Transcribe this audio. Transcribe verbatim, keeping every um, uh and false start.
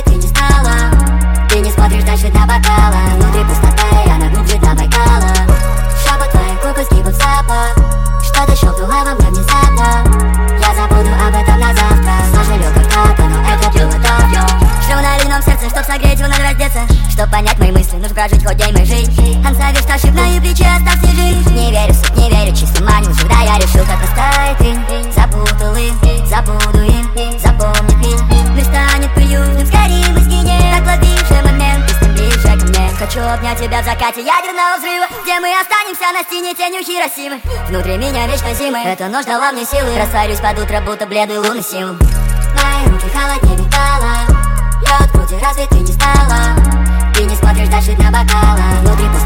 разве ты не стала? Ты не смотришь дальше до бокала. Внутри пустота, и она глубже до Байкала. Шепот твоих губ изгибов запах. Что-то щелкнуло во мне внезапно. Я забуду об этом на завтра. Сожалел когда-то, но это было давно. Жду на ледяном сердце, чтоб согреть его, надо раздеться. Чтоб понять мои мысли, нужно прожить хоть день моей жизни. Ансавишь, ошиб на и плечи, оставь снежи. Не верю в суд, не верю, чисто манил. Когда я решил, как растает им. Запутал их, забуду им, запомнит им. Мир станет приютным, скорее мы сгинем. Так ближе момент, ты с ним ближе ко мне. Хочу обнять тебя в закате ядерного взрыва, где мы останемся на стене тенью Хиросимы. Внутри меня вечно зимы, эта ночь дала мне силы. Растворюсь под утро, будто бледный лунный символ. Мои руки холоднее металла. Лед в груди, разве ты не стала? Ты не смотришь дальше до бокала. Внутри